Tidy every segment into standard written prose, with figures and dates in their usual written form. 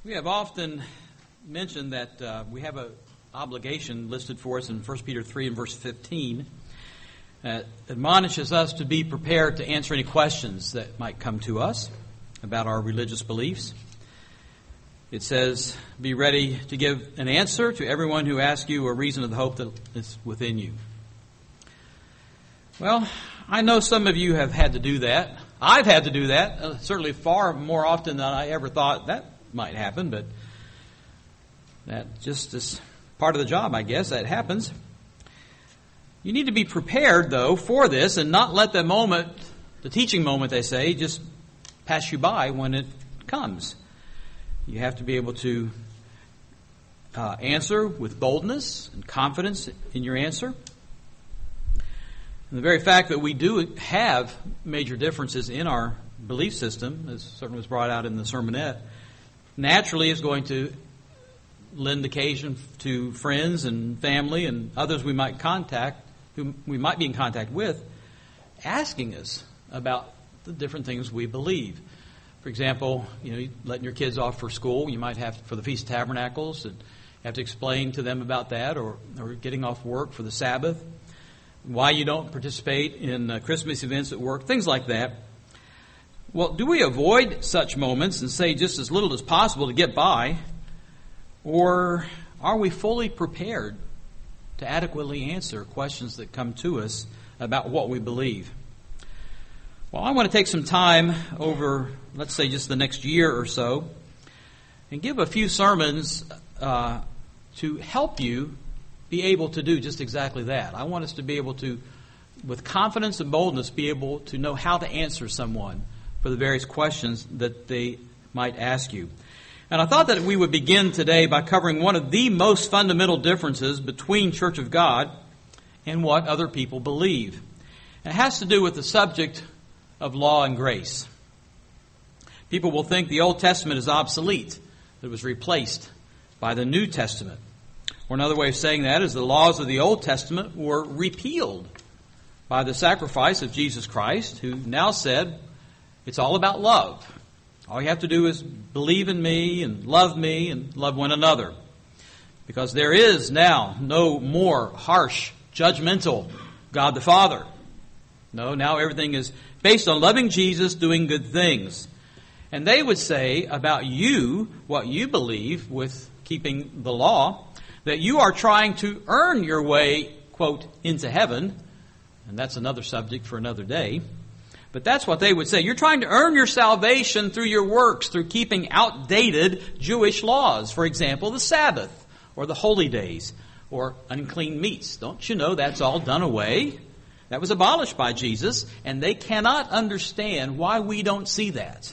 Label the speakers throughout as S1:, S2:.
S1: We have often mentioned that we have an obligation listed for us in 1 Peter 3 and verse 15 that admonishes us to be prepared to answer any questions that might come to us about our religious beliefs. It says, be ready to give an answer to everyone who asks you a reason of the hope that is within you. Well, I know some of you have had to do that. I've had to do that, certainly far more often than I ever thought that might happen, but that just is part of the job, I guess. That happens. You need to be prepared, though, for this and not let the moment, the teaching moment, they say, just pass you by when it comes. You have to be able to answer with boldness and confidence in your answer. And the very fact that we do have major differences in our belief system, as certainly was brought out in the sermonette, naturally is going to lend occasion to friends and family and others we might who we might be in contact with, asking us about the different things we believe. For example, letting your kids off for school, you might have for the Feast of Tabernacles, and have to explain to them about that, or getting off work for the Sabbath, why you don't participate in Christmas events at work, things like that. Well, do we avoid such moments and say just as little as possible to get by, or are we fully prepared to adequately answer questions that come to us about what we believe? Well, I want to take some time over, let's say, just the next year or so, and give a few sermons to help you be able to do just exactly that. I want us to be able to, with confidence and boldness, be able to know how to answer someone for the various questions that they might ask you. And I thought that we would begin today by covering one of the most fundamental differences between Church of God and what other people believe. And it has to do with the subject of law and grace. People will think the Old Testament is obsolete, that it was replaced by the New Testament. Or another way of saying that is the laws of the Old Testament were repealed by the sacrifice of Jesus Christ, who now said, it's all about love. All you have to do is believe in me and love one another. Because there is now no more harsh, judgmental God the Father. No, now everything is based on loving Jesus, doing good things. And they would say about you, what you believe with keeping the law, that you are trying to earn your way, quote, into heaven. And that's another subject for another day. But that's what they would say. You're trying to earn your salvation through your works, through keeping outdated Jewish laws. For example, the Sabbath, or the holy days, or unclean meats. Don't you know that's all done away? That was abolished by Jesus, and they cannot understand why we don't see that.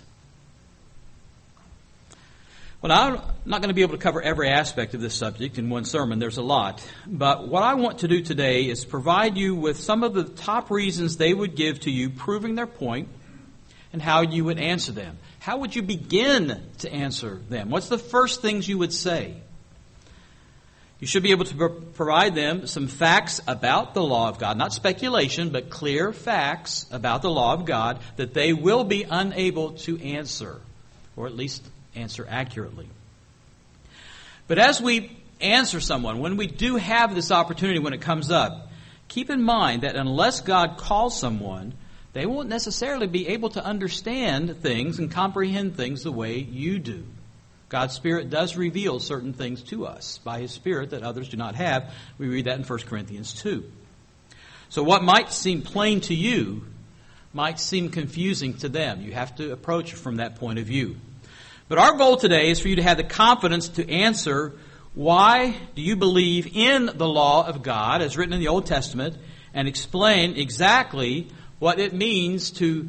S1: Well, I'm not going to be able to cover every aspect of this subject in one sermon. There's a lot. But what I want to do today is provide you with some of the top reasons they would give to you, proving their point, and how you would answer them. How would you begin to answer them? What's the first things you would say? You should be able to provide them some facts about the law of God. Not speculation, but clear facts about the law of God that they will be unable to answer, or at least answer accurately. But as we answer someone, when we do have this opportunity when it comes up, keep in mind that unless God calls someone, they won't necessarily be able to understand things and comprehend things the way you do. God's Spirit does reveal certain things to us by His Spirit that others do not have. We read that in 1 Corinthians 2. So what might seem plain to you might seem confusing to them. You have to approach it from that point of view. But our goal today is for you to have the confidence to answer, why do you believe in the law of God as written in the Old Testament, and explain exactly what it means to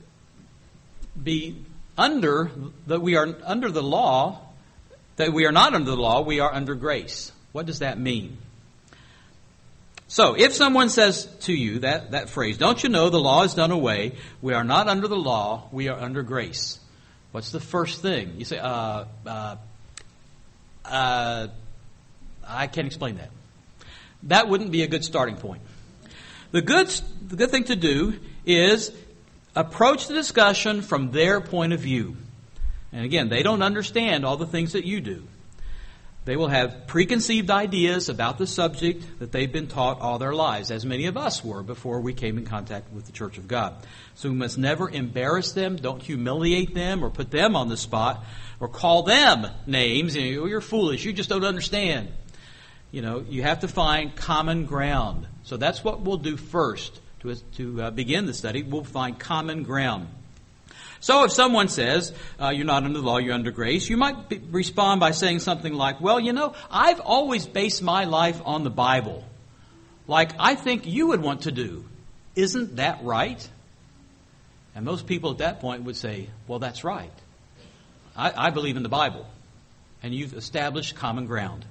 S1: be that we are under the law, that we are not under the law, we are under grace. What does that mean? So, if someone says to you that phrase, don't you know the law is done away, we are not under the law, we are under grace. What's the first thing? You say, I can't explain that. That wouldn't be a good starting point. The good thing to do is approach the discussion from their point of view. And again, they don't understand all the things that you do. They will have preconceived ideas about the subject that they've been taught all their lives, as many of us were before we came in contact with the Church of God. So we must never embarrass them, don't humiliate them or put them on the spot or call them names. You're foolish, you just don't understand. You have to find common ground. So that's what we'll do first to begin the study. We'll find common ground. So if someone says, you're not under the law, you're under grace, you might respond by saying something like, well, I've always based my life on the Bible, like I think you would want to do. Isn't that right? And most people at that point would say, well, that's right. I believe in the Bible. And you've established common ground.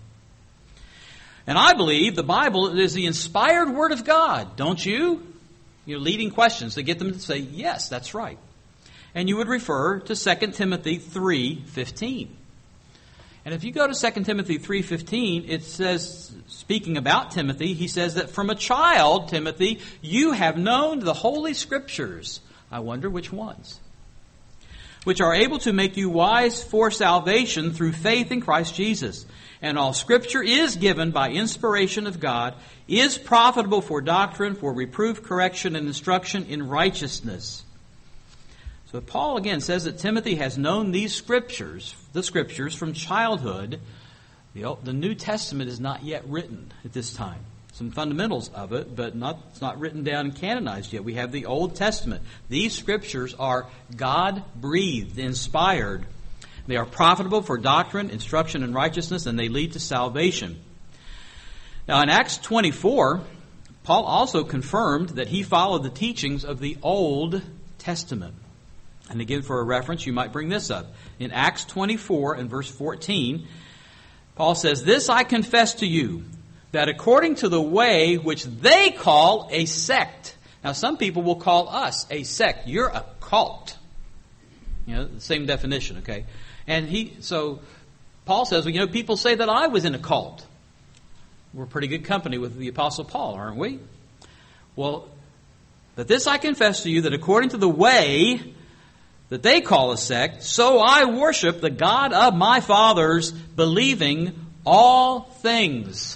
S1: And I believe the Bible is the inspired Word of God, don't you? Leading questions to get them to say, yes, that's right. And you would refer to 2 Timothy 3:15. And if you go to 2 Timothy 3:15, it says, speaking about Timothy, he says that from a child, Timothy, you have known the Holy Scriptures. I wonder which ones. Which are able to make you wise for salvation through faith in Christ Jesus. And all Scripture is given by inspiration of God, is profitable for doctrine, for reproof, correction, and instruction in righteousness. So Paul again says that Timothy has known these Scriptures, the Scriptures, from childhood. The New Testament is not yet written at this time. Some fundamentals of it, but it's not written down and canonized yet. We have the Old Testament. These Scriptures are God-breathed, inspired. They are profitable for doctrine, instruction in righteousness, and they lead to salvation. Now in Acts 24, Paul also confirmed that he followed the teachings of the Old Testament. And again, for a reference, you might bring this up. In Acts 24 and verse 14, Paul says, "This I confess to you, that according to the way which they call a sect." Now, some people will call us a sect. You're a cult. The same definition, okay? So Paul says, people say that I was in a cult. We're pretty good company with the Apostle Paul, aren't we? Well, "But this I confess to you, that according to the way that they call a sect, so I worship the God of my fathers, believing all things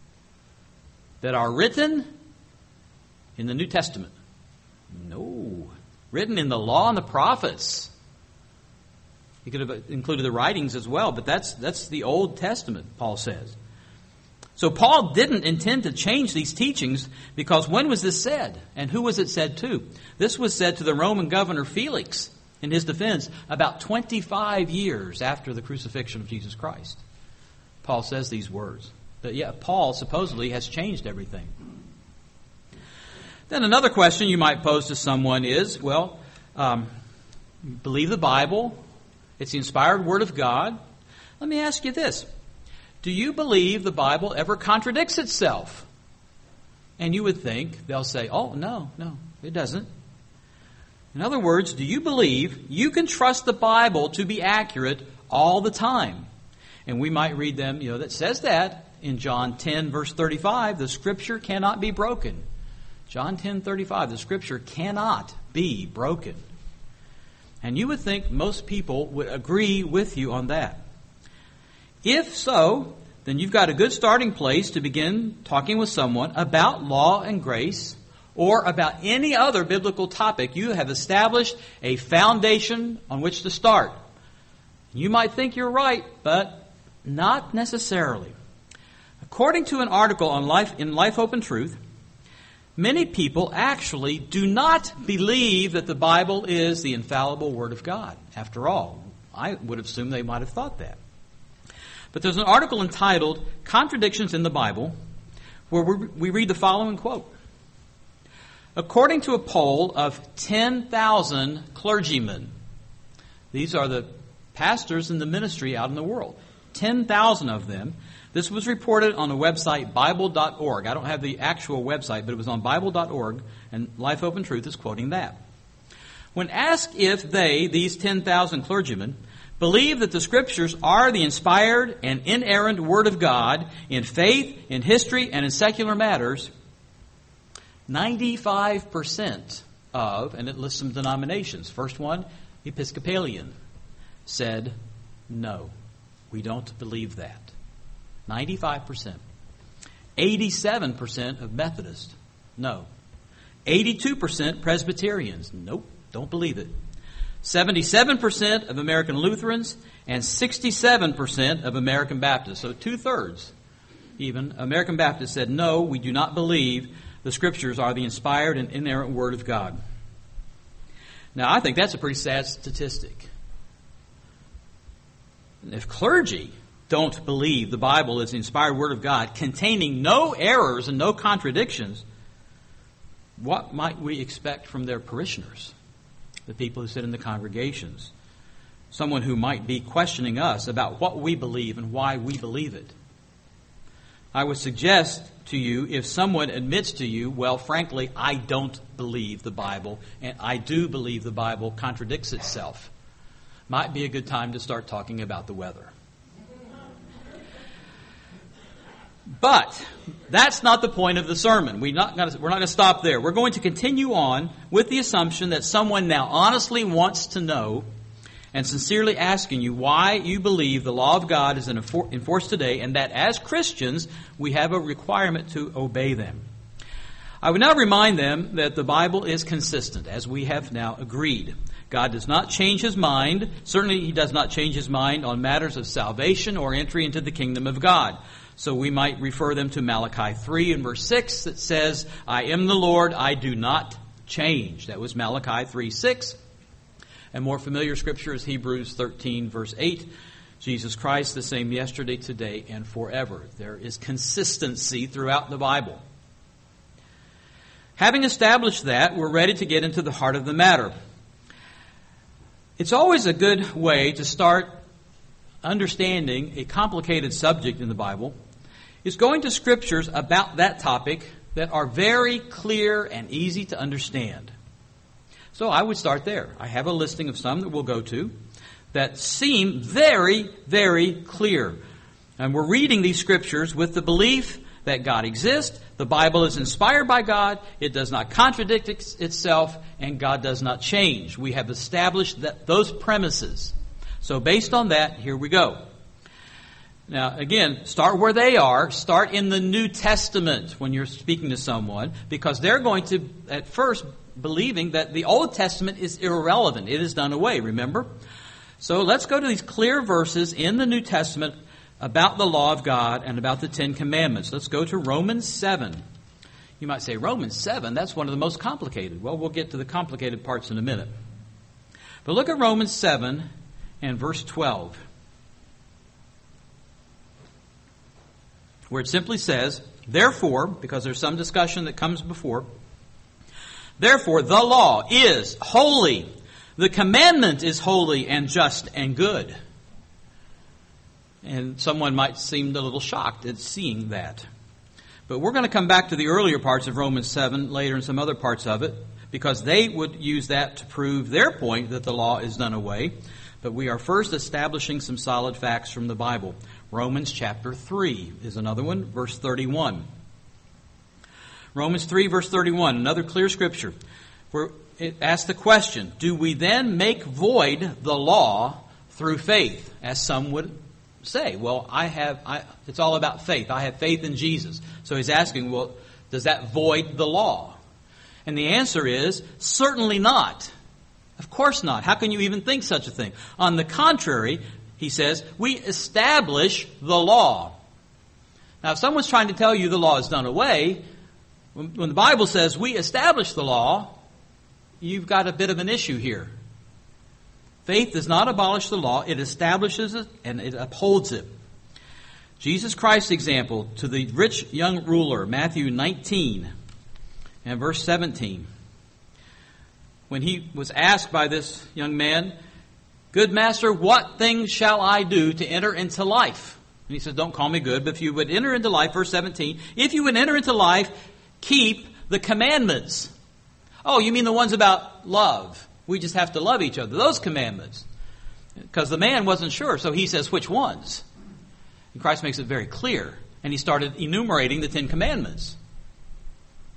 S1: that are written in the New Testament." No. Written in the law and the prophets. He could have included the writings as well, but that's the Old Testament, Paul says. So Paul didn't intend to change these teachings, because when was this said? And who was it said to? This was said to the Roman governor Felix in his defense about 25 years after the crucifixion of Jesus Christ. Paul says these words. But Paul supposedly has changed everything. Then another question you might pose to someone is, you believe the Bible, it's the inspired Word of God. Let me ask you this. Do you believe the Bible ever contradicts itself? And you would think, they'll say, oh, no, it doesn't. In other words, do you believe you can trust the Bible to be accurate all the time? And we might read them, that says that in John 10, verse 35, the Scripture cannot be broken. John 10:35, the Scripture cannot be broken. And you would think most people would agree with you on that. If so, then you've got a good starting place to begin talking with someone about law and grace, or about any other biblical topic. You have established a foundation on which to start. You might think you're right, but not necessarily. According to an article on in Life, Hope, and Truth, many people actually do not believe that the Bible is the infallible Word of God. After all, I would assume they might have thought that. But there's an article entitled "Contradictions in the Bible," where we read the following quote. According to a poll of 10,000 clergymen, these are the pastors in the ministry out in the world, 10,000 of them. This was reported on the website Bible.org. I don't have the actual website, but it was on Bible.org, and Life, Hope, and Truth is quoting that. When asked if these 10,000 clergymen, believe that the Scriptures are the inspired and inerrant Word of God in faith, in history, and in secular matters, 95% of, and it lists some denominations. First one, Episcopalian. said, no, we don't believe that. 95%. 87% of Methodists, no. 82% Presbyterians, nope, don't believe it. 77% of American Lutherans and 67% of American Baptists, so 2/3 even, American Baptists said, no, we do not believe the Scriptures are the inspired and inerrant Word of God. Now, I think that's a pretty sad statistic. If clergy don't believe the Bible is the inspired Word of God, containing no errors and no contradictions, what might we expect from their parishioners, the people who sit in the congregations? Someone who might be questioning us about what we believe and why we believe it. I would suggest to you, if someone admits to you, well, frankly, I don't believe the Bible, and I do believe the Bible contradicts itself, might be a good time to start talking about the weather. But that's not the point of the sermon. We're not going to stop there. We're going to continue on with the assumption that someone now honestly wants to know and sincerely asking you why you believe the law of God is in force today, and that as Christians we have a requirement to obey them. I would now remind them that the Bible is consistent, as we have now agreed. God does not change His mind. Certainly He does not change His mind on matters of salvation or entry into the kingdom of God. So we might refer them to Malachi 3 and verse 6 that says, I am the Lord, I do not change. That was Malachi 3:6. And more familiar scripture is Hebrews 13 verse 8. Jesus Christ the same yesterday, today, and forever. There is consistency throughout the Bible. Having established that, we're ready to get into the heart of the matter. It's always a good way to start understanding a complicated subject in the Bible is going to scriptures about that topic that are very clear and easy to understand. So I would start there. I have a listing of some that we'll go to that seem very, very clear. And we're reading these scriptures with the belief that God exists, the Bible is inspired by God, it does not contradict itself, and God does not change. We have established those premises. So based on that, here we go. Now, again, start where they are. Start in the New Testament when you're speaking to someone, because they're going to, at first, believing that the Old Testament is irrelevant. It is done away, remember? So let's go to these clear verses in the New Testament about the law of God and about the Ten Commandments. Let's go to Romans 7. You might say, Romans 7, that's one of the most complicated. Well, we'll get to the complicated parts in a minute. But look at Romans 7 and verse 12, where it simply says, therefore, because there's some discussion that comes before, therefore the law is holy, the commandment is holy and just and good. And someone might seem a little shocked at seeing that. But we're going to come back to the earlier parts of Romans 7 later and some other parts of it, because they would use that to prove their point that the law is done away. But we are first establishing some solid facts from the Bible. Romans chapter 3 is another one, verse 31. Romans 3, verse 31, another clear scripture, where it asks the question, do we then make void the law through faith? As some would say, well, it's all about faith. I have faith in Jesus. So he's asking, well, does that void the law? And the answer is, certainly not. Of course not. How can you even think such a thing? On the contrary, he says, we establish the law. Now, if someone's trying to tell you the law is done away, when the Bible says we establish the law, you've got a bit of an issue here. Faith does not abolish the law. It establishes it and it upholds it. Jesus Christ's example to the rich young ruler, Matthew 19 and verse 17. When he was asked by this young man, good master, what things shall I do to enter into life? And he says, don't call me good, but if you would enter into life, verse 17, if you would enter into life, keep the commandments. Oh, you mean the ones about love? We just have to love each other. Those commandments. Because the man wasn't sure, so he says, which ones? And Christ makes it very clear. And he started enumerating the 10 Commandments.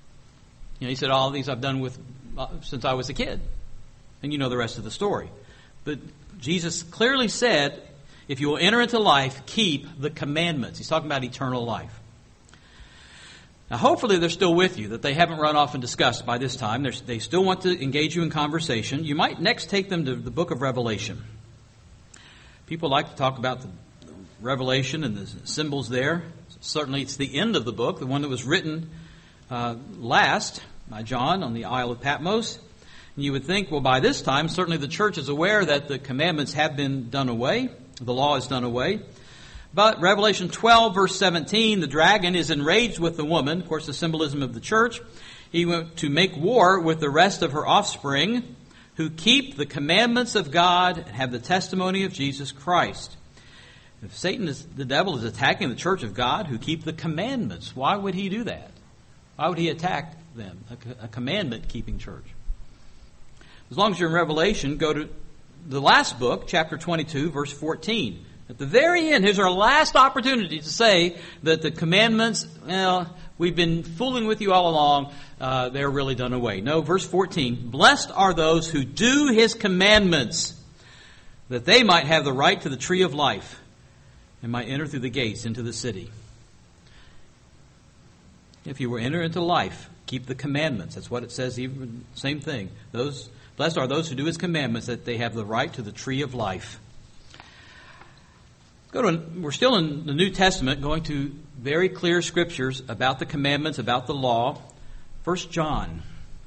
S1: He said, all these I've done since I was a kid. And you know the rest of the story. But Jesus clearly said, if you will enter into life, keep the commandments. He's talking about eternal life. Now, hopefully they're still with you, that they haven't run off and discussed by this time. They still want to engage you in conversation. You might next take them to the book of Revelation. People like to talk about the Revelation and the symbols there. Certainly it's the end of the book, the one that was written last by John on the Isle of Patmos. And you would think, well, by this time, certainly the church is aware that the commandments have been done away. The law is done away. But Revelation 12, verse 17, the dragon is enraged with the woman, of course the symbolism of the church. He went to make war with the rest of her offspring, who keep the commandments of God and have the testimony of Jesus Christ. If the devil is attacking the church of God who keep the commandments, why would he do that? Why would he attack them, a commandment-keeping church? As long as you're in Revelation, go to the last book, chapter 22, verse 14. At the very end, here's our last opportunity to say that the commandments, well, we've been fooling with you all along. They're really done away. No, verse 14. Blessed are those who do his commandments, that they might have the right to the tree of life and might enter through the gates into the city. If you will enter into life, keep the commandments. That's what it says, even same thing. Blessed are those who do his commandments, that they have the right to the tree of life. We're still in the New Testament, going to very clear scriptures about the commandments, about the law. 1 John.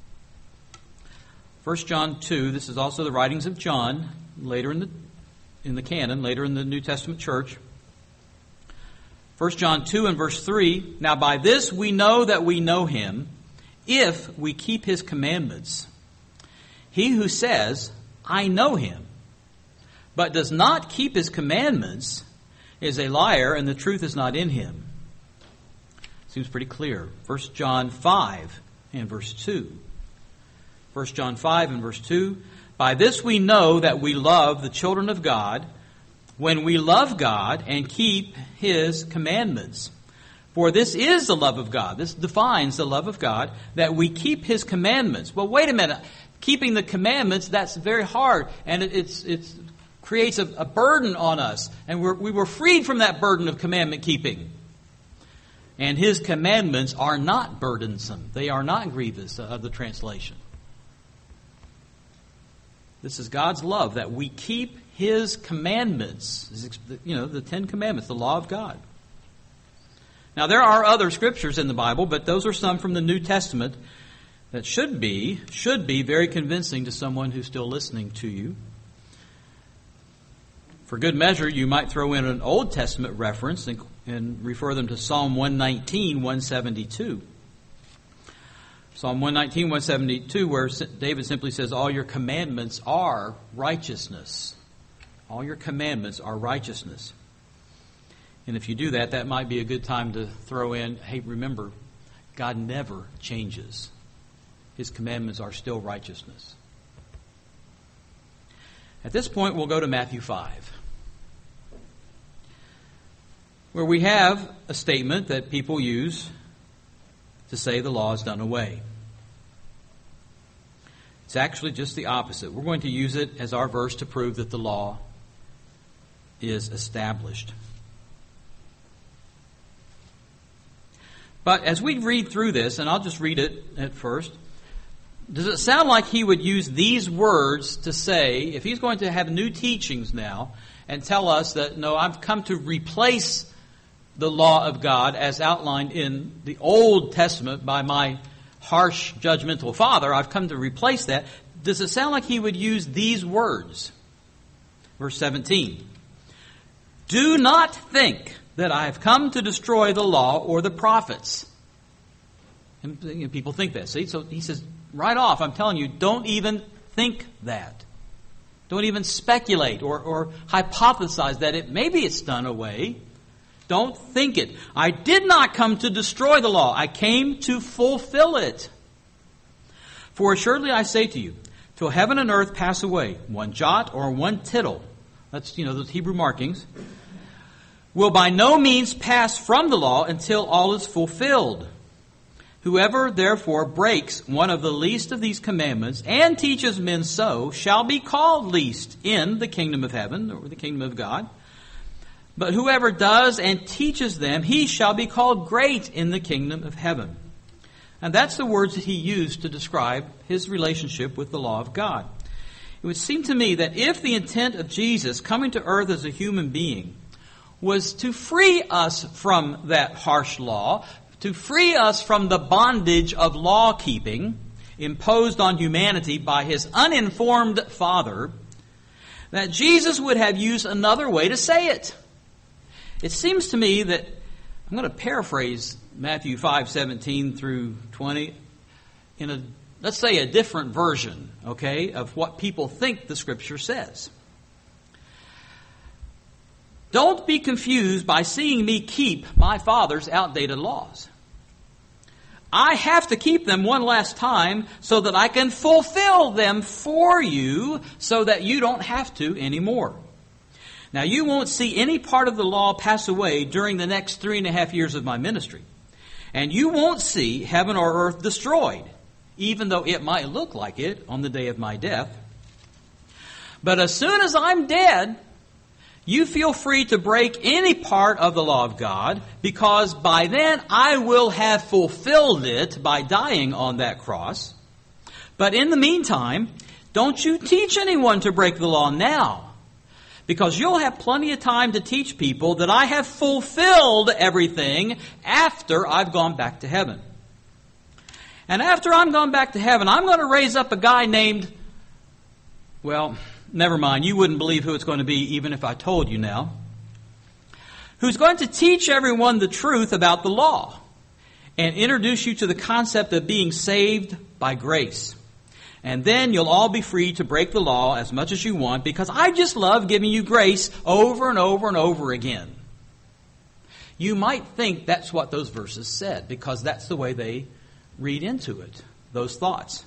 S1: 1 John 2, this is also the writings of John, later in the canon, later in the New Testament church. 1 John 2 and verse 3, Now by this we know that we know him, if we keep his commandments. He who says, I know him, but does not keep his commandments, is a liar, and the truth is not in him. Seems pretty clear. 1 John 5 and verse 2. 1 John 5 and verse 2. By this we know that we love the children of God, when we love God and keep his commandments. For this is the love of God. This defines the love of God, that we keep his commandments. Well, wait a minute. Keeping the commandments, that's very hard. And it's creates a burden on us. And we were freed from that burden of commandment keeping. And his commandments are not burdensome. They are not grievous, of the translation. This is God's love, that we keep his commandments. The 10 Commandments, the law of God. Now, there are other scriptures in the Bible, but those are some from the New Testament that should be very convincing to someone who's still listening to you. For good measure, you might throw in an Old Testament reference and refer them to Psalm 119, 172. Psalm 119, 172, where David simply says, all your commandments are righteousness. All your commandments are righteousness. And if you do that, that might be a good time to throw in, hey, remember, God never changes. His commandments are still righteousness. At this point, we'll go to Matthew 5, where we have a statement that people use to say the law is done away. It's actually just the opposite. We're going to use it as our verse to prove that the law is established. But as we read through this, and I'll just read it at first, does it sound like he would use these words to say, if he's going to have new teachings now and tell us that, no, I've come to replace the law of God as outlined in the Old Testament by my harsh, judgmental father, I've come to replace that. Does it sound like he would use these words? Verse 17. Do not think that I have come to destroy the law or the prophets. And people think that. See, so he says, right off, I'm telling you, don't even think that. Don't even speculate or hypothesize that maybe it's done away. Don't think it. I did not come to destroy the law. I came to fulfill it. For assuredly I say to you, till heaven and earth pass away, one jot or one tittle, that's, those Hebrew markings, will by no means pass from the law until all is fulfilled. Whoever therefore breaks one of the least of these commandments and teaches men so shall be called least in the kingdom of heaven, or the kingdom of God. But whoever does and teaches them, he shall be called great in the kingdom of heaven. And that's the words that he used to describe his relationship with the law of God. It would seem to me that if the intent of Jesus coming to earth as a human being was to free us from that harsh law, to free us from the bondage of law-keeping imposed on humanity by his uninformed Father, that Jesus would have used another way to say it. It seems to me that, I'm going to paraphrase Matthew 5:17 through 20 in let's say a different version, okay, of what people think the Scripture says. Don't be confused by seeing me keep my Father's outdated laws. I have to keep them one last time so that I can fulfill them for you so that you don't have to anymore. Now, you won't see any part of the law pass away during the next 3.5 years of my ministry. And you won't see heaven or earth destroyed, even though it might look like it on the day of my death. But as soon as I'm dead, you feel free to break any part of the law of God, because by then I will have fulfilled it by dying on that cross. But in the meantime, don't you teach anyone to break the law now, because you'll have plenty of time to teach people that I have fulfilled everything after I've gone back to heaven. And after I'm gone back to heaven, I'm going to raise up a guy named, well, never mind, you wouldn't believe who it's going to be even if I told you now, who's going to teach everyone the truth about the law and introduce you to the concept of being saved by grace. And then you'll all be free to break the law as much as you want, because I just love giving you grace over and over and over again. You might think that's what those verses said, because that's the way they read into it, those thoughts.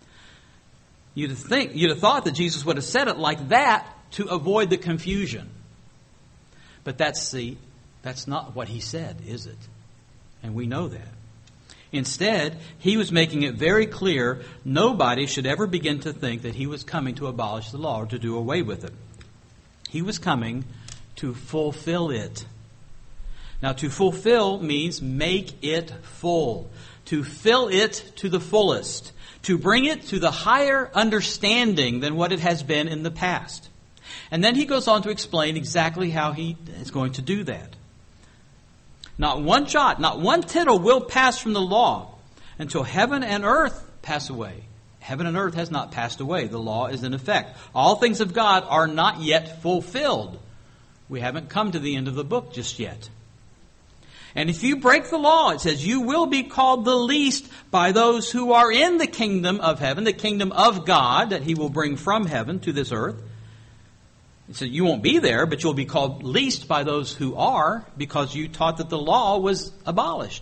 S1: You'd have thought that Jesus would have said it like that to avoid the confusion. But that's not what he said, is it? And we know that. Instead, he was making it very clear nobody should ever begin to think that he was coming to abolish the law or to do away with it. He was coming to fulfill it. Now, to fulfill means make it full, to fill it to the fullest, to bring it to the higher understanding than what it has been in the past. And then he goes on to explain exactly how he is going to do that. Not one jot, not one tittle will pass from the law until heaven and earth pass away. Heaven and earth has not passed away. The law is in effect. All things of God are not yet fulfilled. We haven't come to the end of the book just yet. And if you break the law, it says you will be called the least by those who are in the kingdom of heaven, the kingdom of God that he will bring from heaven to this earth. It says you won't be there, but you'll be called least by those who are, because you taught that the law was abolished.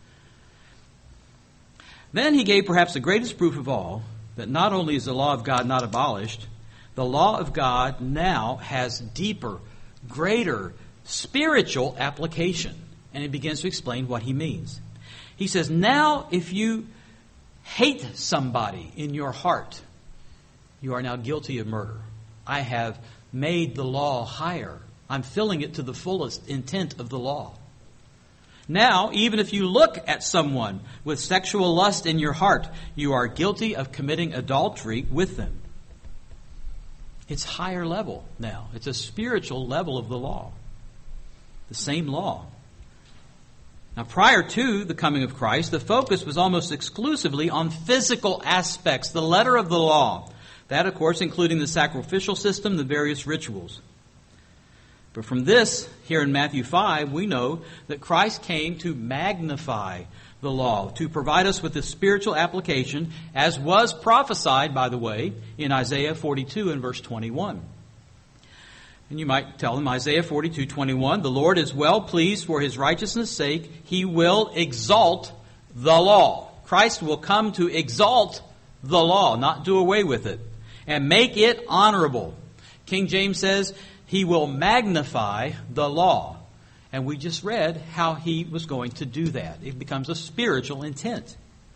S1: Then he gave perhaps the greatest proof of all that not only is the law of God not abolished, the law of God now has deeper, greater spiritual application. And he begins to explain what he means. He says, now if you hate somebody in your heart, you are now guilty of murder. I have made the law higher. I'm filling it to the fullest intent of the law. Now, even if you look at someone with sexual lust in your heart, you are guilty of committing adultery with them. It's higher level now. It's a spiritual level of the law. The same law. Now, prior to the coming of Christ, the focus was almost exclusively on physical aspects, the letter of the law. That, of course, including the sacrificial system, the various rituals. But from this, here in Matthew 5, we know that Christ came to magnify the law, to provide us with the spiritual application, as was prophesied, by the way, in Isaiah 42 and verse 21. And you might tell them, Isaiah 42:21, the Lord is well pleased for his righteousness' sake. He will exalt the law. Christ will come to exalt the law, not do away with it, and make it honorable. King James says he will magnify the law. And we just read how he was going to do that. It becomes a spiritual intent.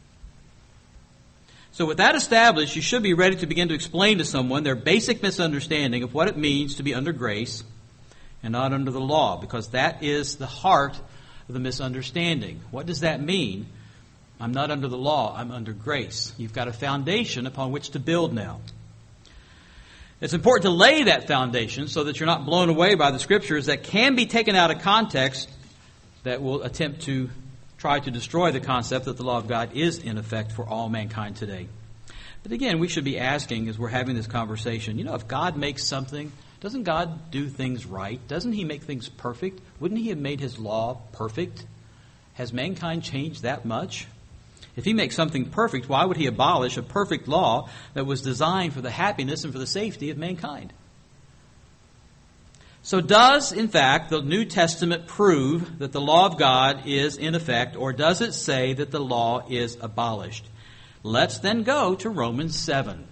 S1: So with that established, you should be ready to begin to explain to someone their basic misunderstanding of what it means to be under grace and not under the law, because that is the heart of the misunderstanding. What does that mean? I'm not under the law, I'm under grace. You've got a foundation upon which to build now. It's important to lay that foundation so that you're not blown away by the Scriptures that can be taken out of context that will attempt to try to destroy the concept that the law of God is in effect for all mankind today. But again, we should be asking as we're having this conversation, if God makes something, doesn't God do things right? Doesn't He make things perfect? Wouldn't He have made His law perfect? Has mankind changed that much? If He makes something perfect, why would He abolish a perfect law that was designed for the happiness and for the safety of mankind? So does, in fact, the New Testament prove that the law of God is in effect, or does it say that the law is abolished? Let's then go to Romans 7.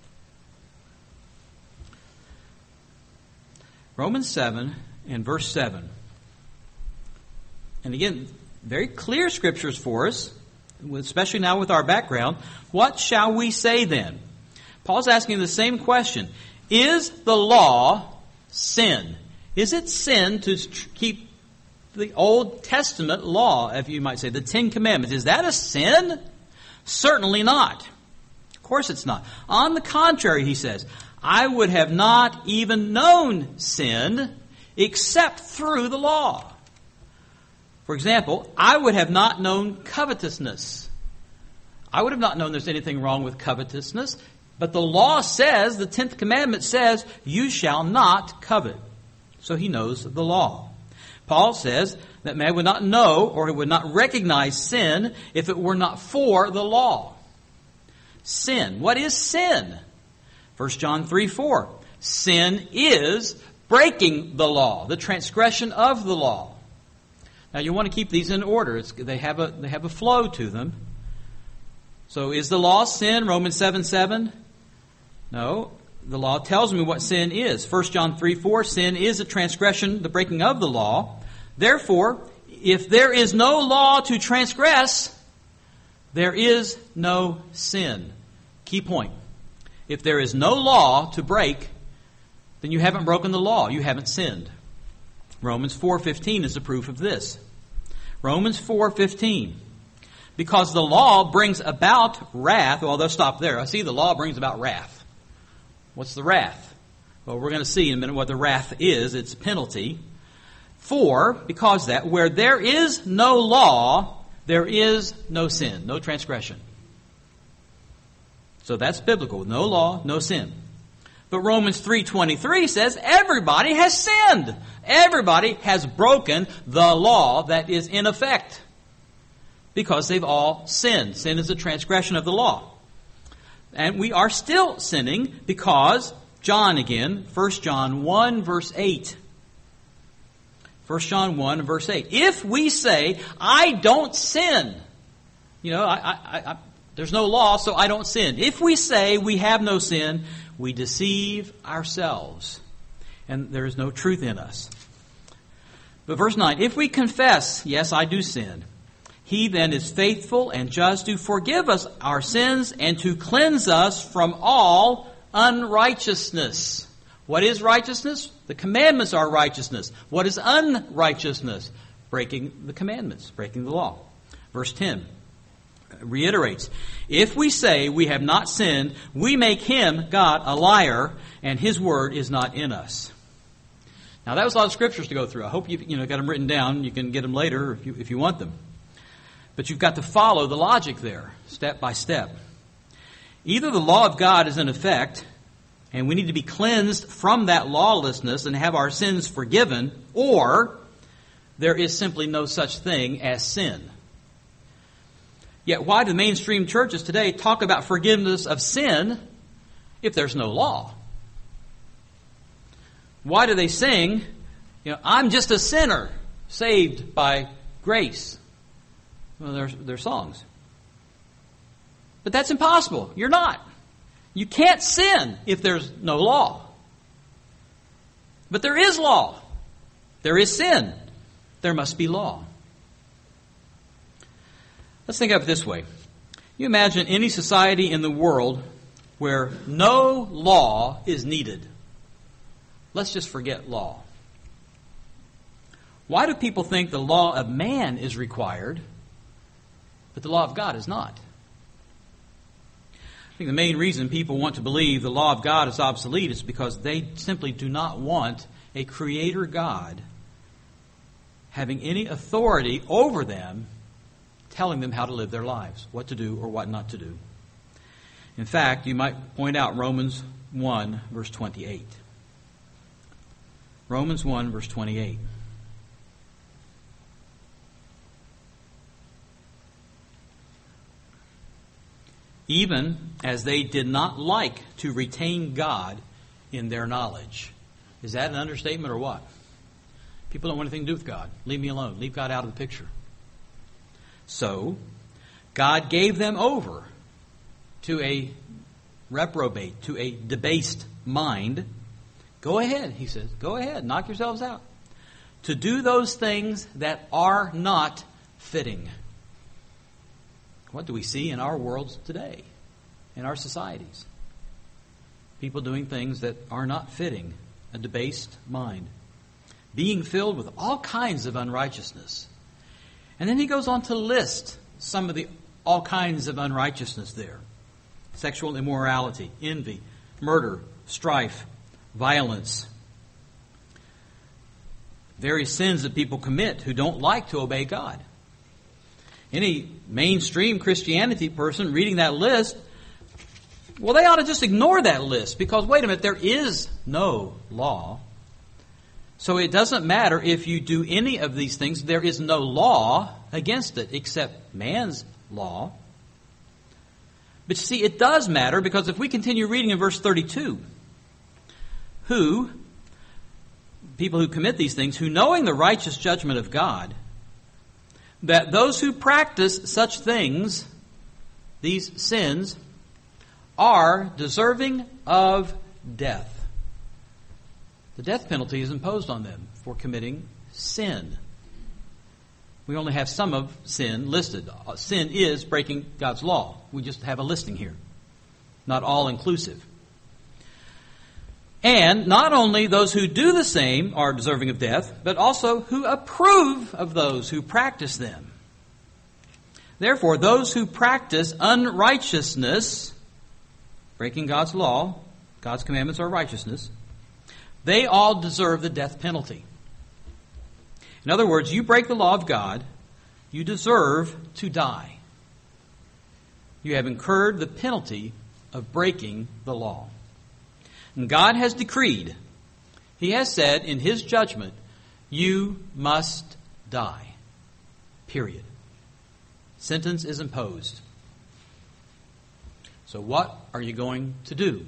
S1: Romans 7 and verse 7. And again, very clear scriptures for us, especially now with our background. What shall we say then? Paul's asking the same question. Is the law sin? Is it sin to keep the Old Testament law, if you might say, the Ten Commandments? Is that a sin? Certainly not. Of course it's not. On the contrary, he says, I would have not even known sin except through the law. For example, I would have not known covetousness. I would have not known there's anything wrong with covetousness, but the law says, the 10th commandment says, you shall not covet. So he knows the law. Paul says that man would not know or he would not recognize sin if it were not for the law. Sin. What is sin? 1 John 3:4. Sin is breaking the law, the transgression of the law. Now you want to keep these in order. They have a flow to them. So is the law sin? Romans 7:7? No. The law tells me what sin is. 1 John 3:4, sin is a transgression, the breaking of the law. Therefore, if there is no law to transgress, there is no sin. Key point. If there is no law to break, then you haven't broken the law. You haven't sinned. Romans 4:15 is the proof of this. Romans 4:15. Because the law brings about wrath. Well, they'll stop there. I see the law brings about wrath. What's the wrath? Well, we're going to see in a minute what the wrath is. It's penalty. Because that where there is no law, there is no sin, no transgression. So that's biblical. No law, no sin. But Romans 3:23 says everybody has sinned. Everybody has broken the law that is in effect. Because they've all sinned. Sin is a transgression of the law. And we are still sinning because, John again, 1 John 1 verse 8. 1 John 1 verse 8. If we say, I don't sin, there's no law, so I don't sin. If we say we have no sin, we deceive ourselves, and there is no truth in us. But verse 9, if we confess, yes, I do sin, He then is faithful and just to forgive us our sins and to cleanse us from all unrighteousness. What is righteousness? The commandments are righteousness. What is unrighteousness? Breaking the commandments, breaking the law. Verse 10 reiterates, if we say we have not sinned, we make Him, God, a liar, and His word is not in us. Now that was a lot of scriptures to go through. I hope you've got them written down. You can get them later if you want them. But you've got to follow the logic there, step by step. Either the law of God is in effect, and we need to be cleansed from that lawlessness and have our sins forgiven, or there is simply no such thing as sin. Yet why do mainstream churches today talk about forgiveness of sin if there's no law? Why do they sing, I'm just a sinner saved by grace? Well, they're songs. But that's impossible. You're not. You can't sin if there's no law. But there is law. There is sin. there must be law. Let's think of it this way. You imagine any society in the world where no law is needed. Let's just forget law. Why do people think the law of man is required, but the law of God is not? I think the main reason people want to believe the law of God is obsolete is because they simply do not want a creator God having any authority over them, telling them how to live their lives, what to do or what not to do. In fact, you might point out Romans 1, verse 28. Romans 1, verse 28. Even as they did not like to retain God in their knowledge. Is that an understatement or what? People don't want anything to do with God. Leave me alone. Leave God out of the picture. So, God gave them over to a reprobate, to a debased mind. Go ahead, he says. Go ahead. Knock yourselves out. To do those things that are not fitting. What do we see in our worlds today, in our societies? People doing things that are not fitting, a debased mind, being filled with all kinds of unrighteousness. And then he goes on to list some of the all kinds of unrighteousness there. Sexual immorality, envy, murder, strife, violence. Various sins that people commit who don't like to obey God. Any mainstream Christianity person reading that list, well, they ought to just ignore that list because, wait a minute, there is no law. So it doesn't matter if you do any of these things. There is no law against it except man's law. But you see, it does matter because if we continue reading in verse 32, people who commit these things, who knowing the righteous judgment of God, that those who practice such things, these sins, are deserving of death. The death penalty is imposed on them for committing sin. We only have some of sin listed. Sin is breaking God's law. We just have a listing here. Not all inclusive. And not only those who do the same are deserving of death, but also who approve of those who practice them. Therefore, those who practice unrighteousness, breaking God's law, God's commandments are righteousness, they all deserve the death penalty. In other words, you break the law of God, you deserve to die. You have incurred the penalty of breaking the law. And God has decreed, He has said in His judgment, you must die. Period. Sentence is imposed. So what are you going to do?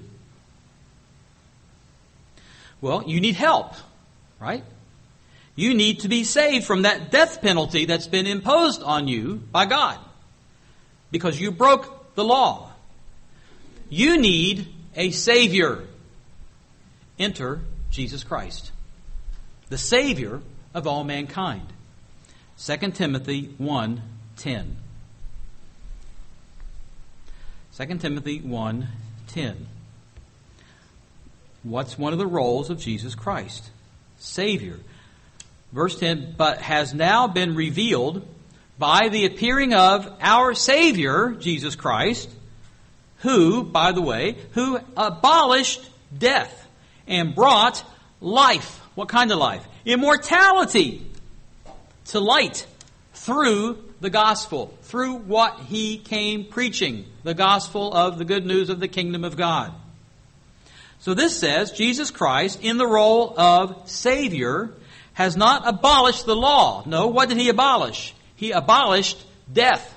S1: Well, you need help, right? You need to be saved from that death penalty that's been imposed on you by God because you broke the law. You need a Savior. Enter Jesus Christ, the Savior of all mankind. 2 Timothy 1:10. 2 Timothy 1:10. What's one of the roles of Jesus Christ? Savior. Verse 10, but has now been revealed by the appearing of our Savior, Jesus Christ, who, by the way, who abolished death and brought life. What kind of life? Immortality to light through the gospel, through what He came preaching, the gospel of the good news of the kingdom of God. So this says Jesus Christ, in the role of Savior, has not abolished the law. No, what did He abolish? He abolished death.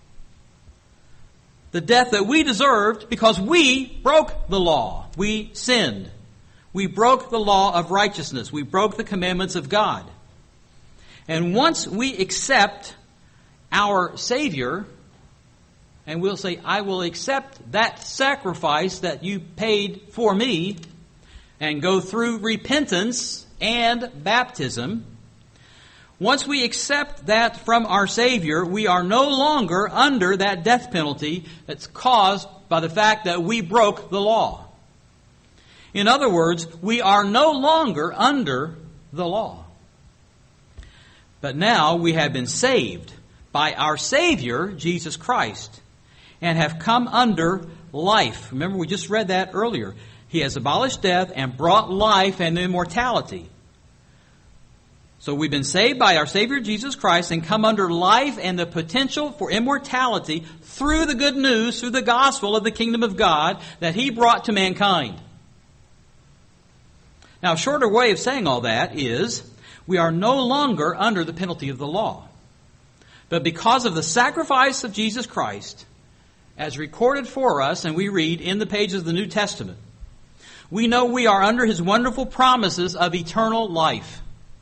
S1: The death that we deserved because we broke the law. We sinned. We broke the law of righteousness. We broke the commandments of God. And once we accept our Savior, and we'll say, I will accept that sacrifice that you paid for me, and go through repentance and baptism, Once we accept that from our Savior, we are no longer under that death penalty that's caused by the fact that we broke the law. In other words, we are no longer under the law. But now we have been saved by our Savior, Jesus Christ, and have come under life. Remember, we just read that earlier. He has abolished death and brought life and immortality. So we've been saved by our Savior Jesus Christ and come under life and the potential for immortality through the good news, through the gospel of the kingdom of God that He brought to mankind. Now, a shorter way of saying all that is we are no longer under the penalty of the law. But because of the sacrifice of Jesus Christ, as recorded for us, and we read in the pages of the New Testament, we know we are under His wonderful promises of eternal life.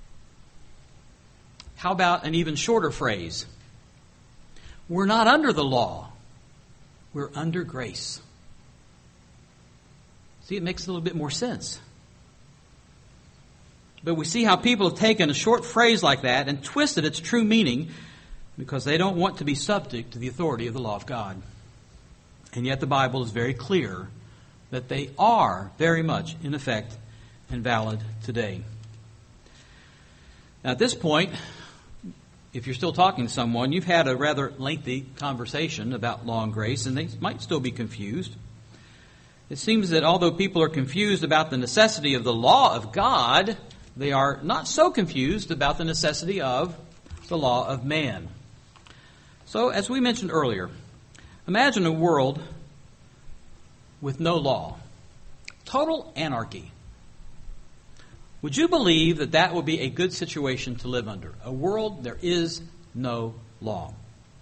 S1: How about an even shorter phrase? We're not under the law. We're under grace. See, it makes a little bit more sense. But we see how people have taken a short phrase like that and twisted its true meaning because they don't want to be subject to the authority of the law of God. And yet the Bible is very clear that they are very much in effect and valid today. Now, at this point, if you're still talking to someone, you've had a rather lengthy conversation about law and grace, and they might still be confused. It seems that although people are confused about the necessity of the law of God, they are not so confused about the necessity of the law of man. So, as we mentioned earlier, imagine a world with no law. Total anarchy. Would you believe that that would be a good situation to live under? A world there is no law.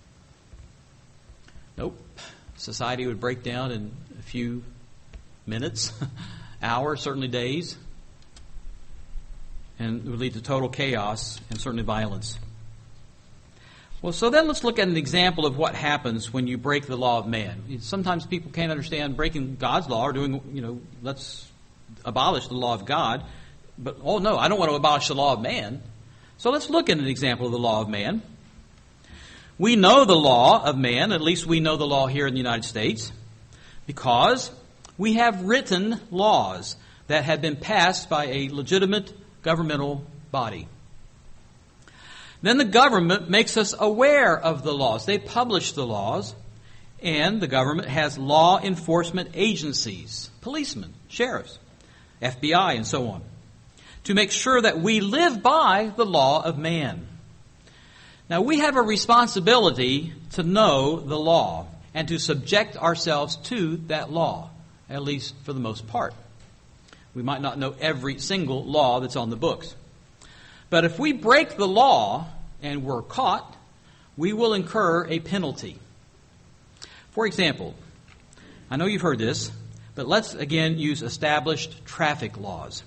S1: Nope. Society would break down in a few minutes, hours, certainly days. And it would lead to total chaos and certainly violence. Well, so then let's look at an example of what happens when you break the law of man. Sometimes people can't understand breaking God's law or doing, let's abolish the law of God. But, oh no, I don't want to abolish the law of man. So let's look at an example of the law of man. We know the law of man, at least we know the law here in the United States, because we have written laws that have been passed by a legitimate governmental body. Then the government makes us aware of the laws. They publish the laws, and the government has law enforcement agencies, policemen, sheriffs, FBI, and so on, to make sure that we live by the law of man. Now, we have a responsibility to know the law and to subject ourselves to that law, at least for the most part. We might not know every single law that's on the books. But if we break the law and we're caught, we will incur a penalty. For example, I know you've heard this, but let's again use established traffic laws.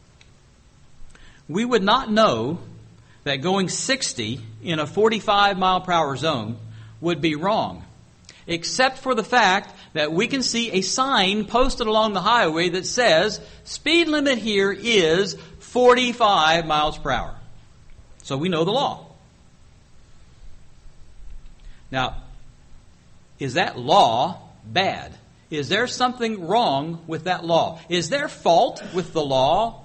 S1: We would not know that going 60 in a 45 mile per hour zone would be wrong, except for the fact that we can see a sign posted along the highway that says, speed limit here is 45 miles per hour. So we know the law. Now, is that law bad? Is there something wrong with that law? Is there fault with the law?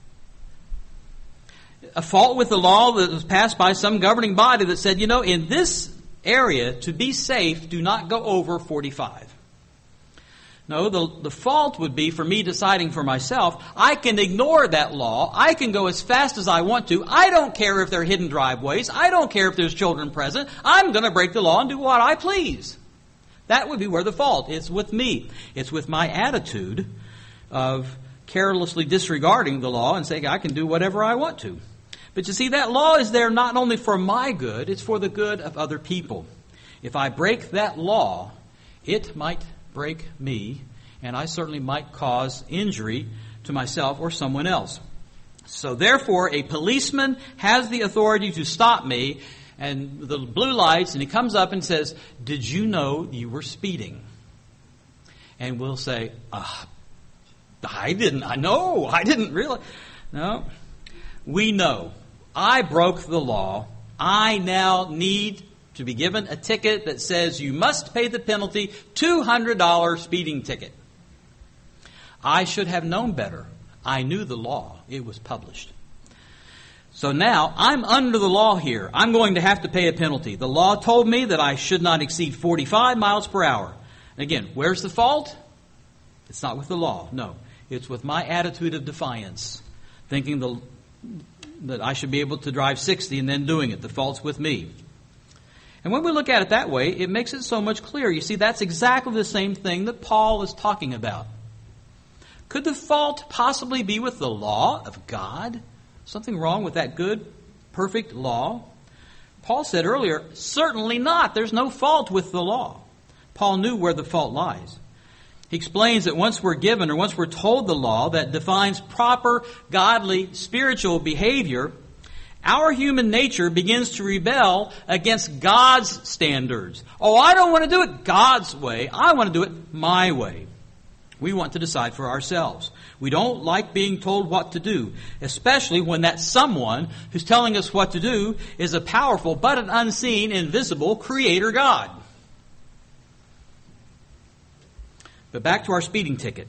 S1: A fault with the law that was passed by some governing body that said, in this area, to be safe, do not go over 45. No, the fault would be for me deciding for myself, I can ignore that law. I can go as fast as I want to. I don't care if there are hidden driveways. I don't care if there's children present. I'm going to break the law and do what I please. That would be where the fault is with me. It's with my attitude of carelessly disregarding the law and saying I can do whatever I want to. But you see, that law is there not only for my good, it's for the good of other people. If I break that law, it might break me, and I certainly might cause injury to myself or someone else. So therefore, a policeman has the authority to stop me, and the blue lights, and he comes up and says, did you know you were speeding? And we'll say, I didn't really. No, we know. I broke the law. I now need to be given a ticket that says you must pay the penalty, $200 speeding ticket. I should have known better. I knew the law. It was published. So now I'm under the law here. I'm going to have to pay a penalty. The law told me that I should not exceed 45 miles per hour. And again, where's the fault? It's not with the law. No, it's with my attitude of defiance, thinking that I should be able to drive 60 and then doing it. The fault's with me. And when we look at it that way, it makes it so much clearer. You see, that's exactly the same thing that Paul is talking about. Could the fault possibly be with the law of God? Something wrong with that good, perfect law? Paul said earlier, certainly not. There's no fault with the law. Paul knew where the fault lies. He explains that once we're given or once we're told the law that defines proper, godly, spiritual behavior, our human nature begins to rebel against God's standards. Oh, I don't want to do it God's way. I want to do it my way. We want to decide for ourselves. We don't like being told what to do, especially when that someone who's telling us what to do is a powerful but an unseen, invisible Creator God. But back to our speeding ticket.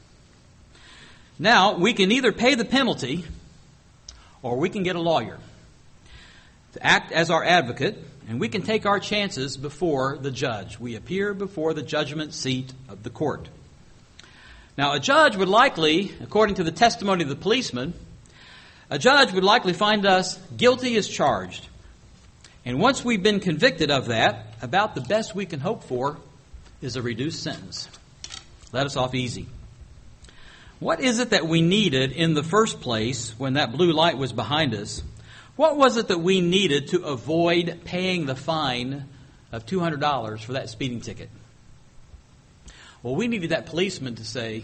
S1: Now, we can either pay the penalty or we can get a lawyer to act as our advocate, and we can take our chances before the judge. We appear before the judgment seat of the court. Now, a judge would likely, according to the testimony of the policeman, a judge would likely find us guilty as charged. And once we've been convicted of that, about the best we can hope for is a reduced sentence. Let us off easy. What is it that we needed in the first place when that blue light was behind us? What was it that we needed to avoid paying the fine of $200 for that speeding ticket? Well, we needed that policeman to say,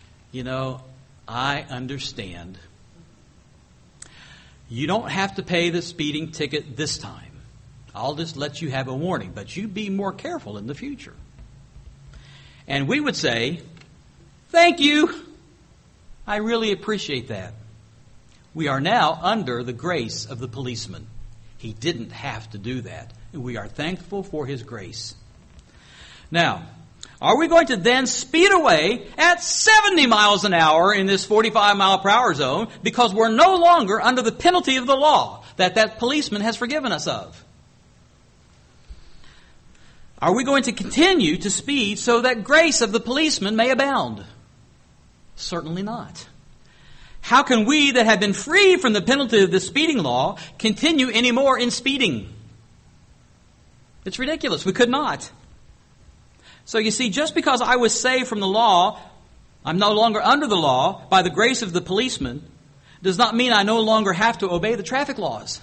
S1: I understand. You don't have to pay the speeding ticket this time. I'll just let you have a warning, but you be more careful in the future. And we would say, thank you. I really appreciate that. We are now under the grace of the policeman. He didn't have to do that. And we are thankful for his grace. Now, are we going to then speed away at 70 miles an hour in this 45 mile per hour zone because we're no longer under the penalty of the law that policeman has forgiven us of? Are we going to continue to speed so that grace of the policeman may abound? Certainly not. How can we that have been free from the penalty of the speeding law continue anymore in speeding? It's ridiculous. We could not. So you see, just because I was saved from the law, I'm no longer under the law by the grace of the policeman, does not mean I no longer have to obey the traffic laws.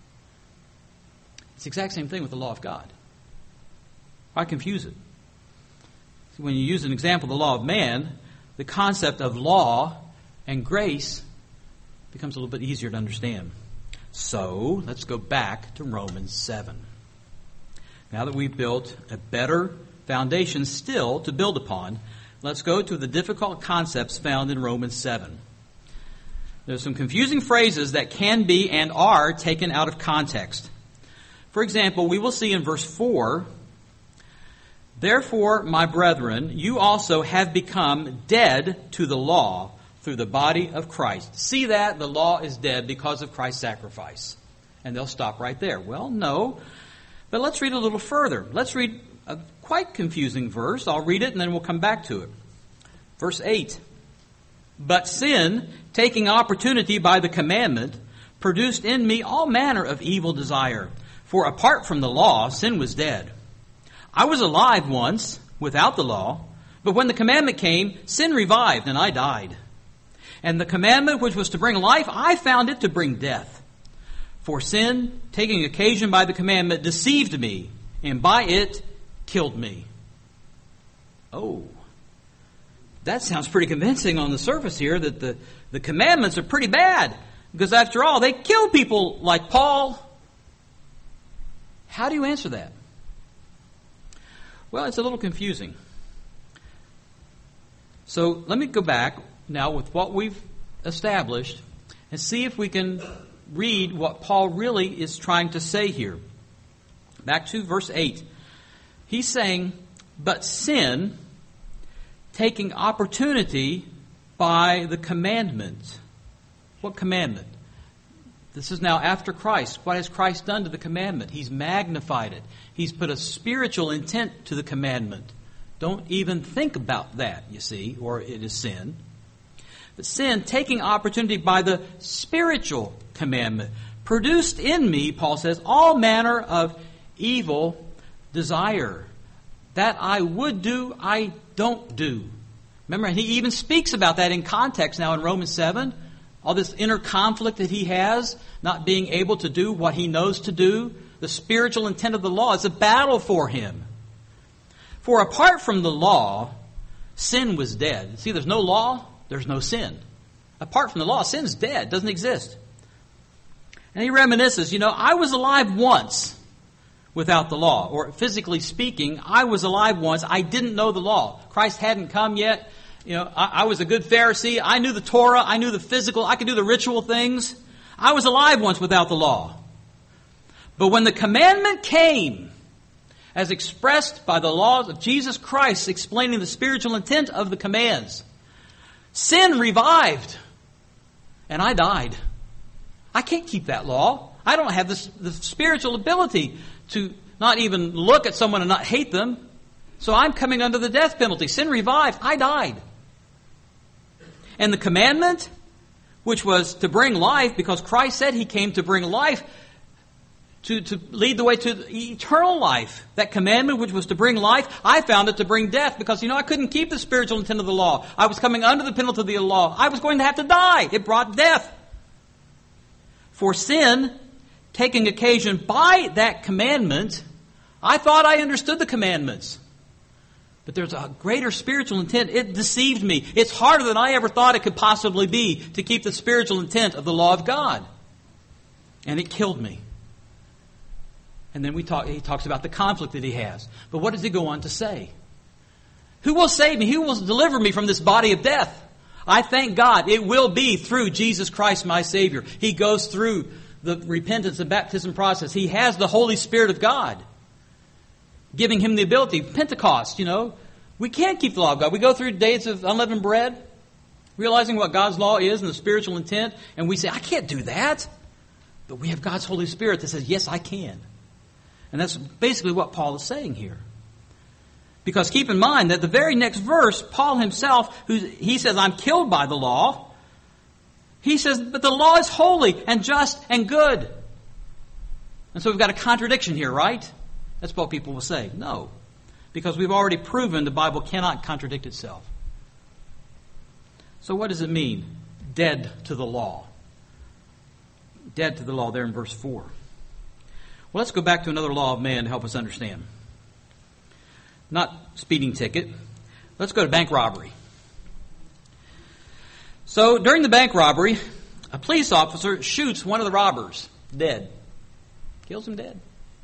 S1: It's the exact same thing with the law of God. Why confuse it? When you use an example of the law of man, the concept of law and grace becomes a little bit easier to understand. So, let's go back to Romans 7. Now that we've built a better foundation still to build upon, let's go to the difficult concepts found in Romans 7. There's some confusing phrases that can be and are taken out of context. For example, we will see in verse 4, "Therefore, my brethren, you also have become dead to the law through the body of Christ." See that? The law is dead because of Christ's sacrifice. And they'll stop right there. Well, no. But let's read a little further. Let's read a quite confusing verse. I'll read it and then we'll come back to it. Verse 8. "But sin, taking opportunity by the commandment, produced in me all manner of evil desire. For apart from the law, sin was dead. I was alive once without the law, but when the commandment came, sin revived and I died. And the commandment which was to bring life, I found it to bring death. For sin, taking occasion by the commandment, deceived me, and by it killed me." Oh, that sounds pretty convincing on the surface here, that the commandments are pretty bad. Because after all, they kill people like Paul. How do you answer that? Well, it's a little confusing. So let me go back now with what we've established and see if we can read what Paul really is trying to say here. Back to verse 8. He's saying, but sin, taking opportunity by the commandment. What commandment? This is now after Christ. What has Christ done to the commandment? He's magnified it. He's put a spiritual intent to the commandment. Don't even think about that, you see, or it is sin. But sin, taking opportunity by the spiritual commandment, produced in me, Paul says, all manner of evil desire. That I would do, I don't do. Remember, he even speaks about that in context now in Romans 7. All this inner conflict that he has, not being able to do what he knows to do. The spiritual intent of the law is a battle for him. For apart from the law, sin was dead. See, there's no law, there's no sin. Apart from the law, sin's dead, doesn't exist. And he reminisces, I was alive once without the law. Or physically speaking, I was alive once. I didn't know the law. Christ hadn't come yet. I was a good Pharisee. I knew the Torah. I knew the physical. I could do the ritual things. I was alive once without the law. But when the commandment came, as expressed by the laws of Jesus Christ, explaining the spiritual intent of the commands, sin revived, and I died. I can't keep that law. I don't have the spiritual ability to not even look at someone and not hate them. So I'm coming under the death penalty. Sin revived. I died. And the commandment, which was to bring life, because Christ said he came to bring life, to lead the way to eternal life. That commandment, which was to bring life, I found it to bring death, because, I couldn't keep the spiritual intent of the law. I was coming under the penalty of the law. I was going to have to die. It brought death. For sin, taking occasion by that commandment, I thought I understood the commandments. But there's a greater spiritual intent. It deceived me. It's harder than I ever thought it could possibly be to keep the spiritual intent of the law of God. And it killed me. And then he talks about the conflict that he has. But what does he go on to say? Who will save me? Who will deliver me from this body of death? I thank God it will be through Jesus Christ my Savior. He goes through the repentance and baptism process. He has the Holy Spirit of God, giving him the ability. Pentecost, we can't keep the law of God. We go through days of unleavened bread, realizing what God's law is and the spiritual intent, and we say, I can't do that. But we have God's Holy Spirit that says, yes, I can. And that's basically what Paul is saying here. Because keep in mind that the very next verse, Paul himself, he says, I'm killed by the law. He says, but the law is holy and just and good. And so we've got a contradiction here, right? That's what people will say. No. Because we've already proven the Bible cannot contradict itself. So what does it mean? Dead to the law. Dead to the law there in verse 4. Well, let's go back to another law of man to help us understand. Not speeding ticket. Let's go to bank robbery. So during the bank robbery, a police officer shoots one of the robbers dead. Kills him dead.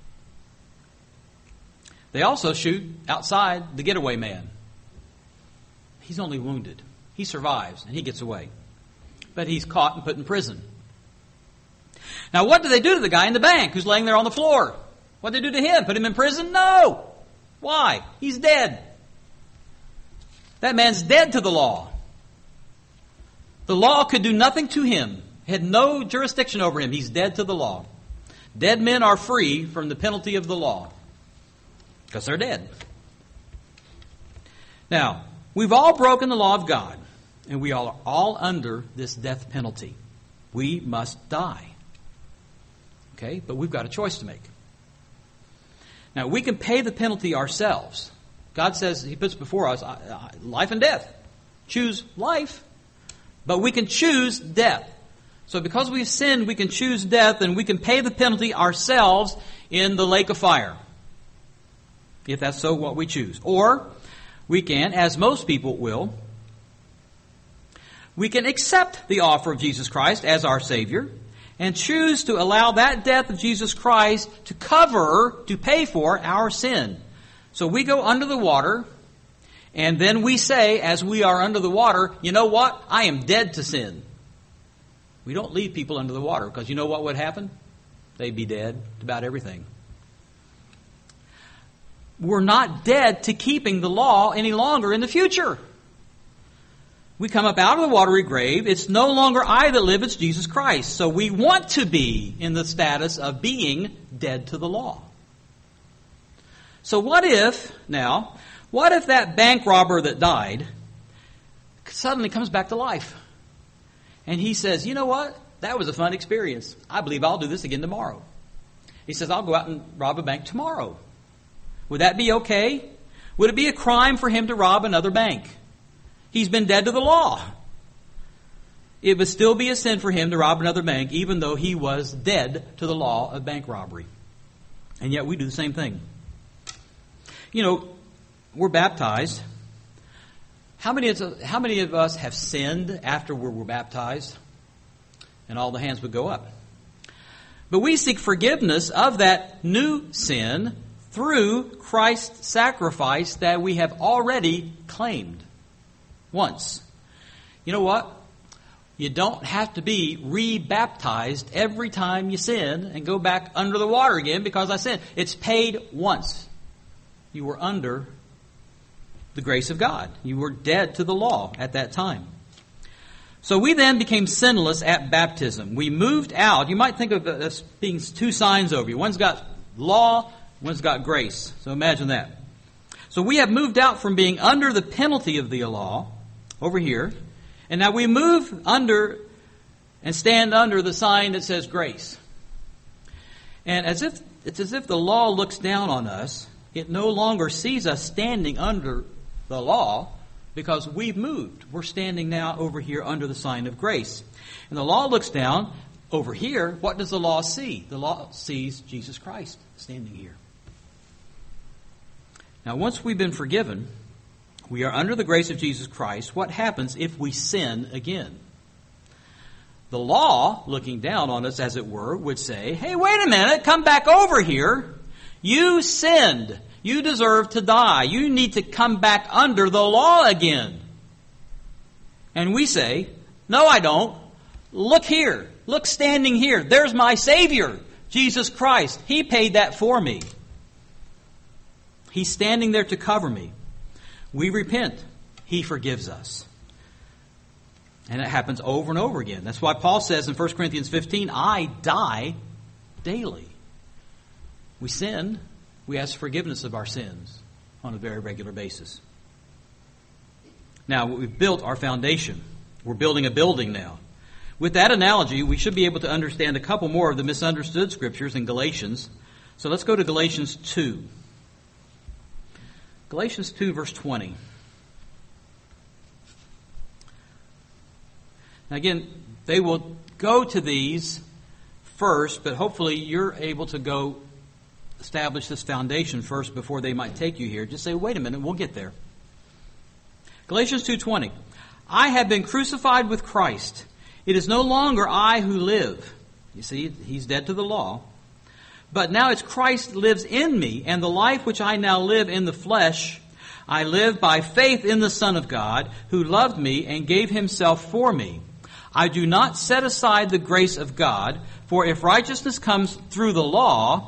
S1: They also shoot outside the getaway man. He's only wounded. He survives and he gets away. But he's caught and put in prison. Now what do they do to the guy in the bank who's laying there on the floor? What do they do to him? Put him in prison? No. Why? He's dead. That man's dead to the law. The law could do nothing to him. It had no jurisdiction over him. He's dead to the law. Dead men are free from the penalty of the law. Because they're dead. Now, we've all broken the law of God. And we are all under this death penalty. We must die. Okay? But we've got a choice to make. Now, we can pay the penalty ourselves. God says, He puts before us life and death. Choose life, but we can choose death. So because we've sinned, we can choose death, and we can pay the penalty ourselves in the lake of fire. If that's so what we choose. Or we can, as most people will, we can accept the offer of Jesus Christ as our Savior and choose to allow that death of Jesus Christ to pay for our sin. So we go under the water, and then we say, as we are under the water, you know what? I am dead to sin. We don't leave people under the water because you know what would happen? They'd be dead to about everything. We're not dead to keeping the law any longer in the future. We come up out of the watery grave. It's no longer I that live, it's Jesus Christ. So we want to be in the status of being dead to the law. So what if that bank robber that died suddenly comes back to life? And he says, you know what? That was a fun experience. I believe I'll do this again tomorrow. He says, I'll go out and rob a bank tomorrow. Would that be okay? Would it be a crime for him to rob another bank? He's been dead to the law. It would still be a sin for him to rob another bank, even though he was dead to the law of bank robbery. And yet we do the same thing. You know, we're baptized. How many of us have sinned after we were baptized? And all the hands would go up. But we seek forgiveness of that new sin through Christ's sacrifice that we have already claimed once. You know what? You don't have to be re-baptized every time you sin and go back under the water again because I sinned. It's paid once. You were under the grace of God. You were dead to the law at that time. So we then became sinless at baptism. We moved out. You might think of it as being two signs over you. One's got law, one's got grace. So imagine that. So we have moved out from being under the penalty of the law over here. And now we move under and stand under the sign that says grace. And it's as if the law looks down on us. It no longer sees us standing under the law because we've moved. We're standing now over here under the sign of grace. And the law looks down over here. What does the law see? The law sees Jesus Christ standing here. Now, once we've been forgiven, we are under the grace of Jesus Christ. What happens if we sin again? The law, looking down on us, as it were, would say, hey, wait a minute, come back over here. You sinned. You deserve to die. You need to come back under the law again. And we say, no, I don't. Look here. Look standing here. There's my Savior, Jesus Christ. He paid that for me. He's standing there to cover me. We repent. He forgives us. And it happens over and over again. That's why Paul says in 1 Corinthians 15, I die daily. We sin. We ask forgiveness of our sins on a very regular basis. Now, we've built our foundation. We're building a building now. With that analogy, we should be able to understand a couple more of the misunderstood scriptures in Galatians. So let's go to Galatians 2. Galatians 2, verse 20. Now again, they will go to these first, but hopefully you're able to go establish this foundation first before they might take you here. Just say, wait a minute, we'll get there. Galatians 2:20. I have been crucified with Christ. It is no longer I who live. You see, he's dead to the law. But now it's Christ lives in me, and the life which I now live in the flesh, I live by faith in the Son of God, who loved me and gave himself for me. I do not set aside the grace of God, for if righteousness comes through the law,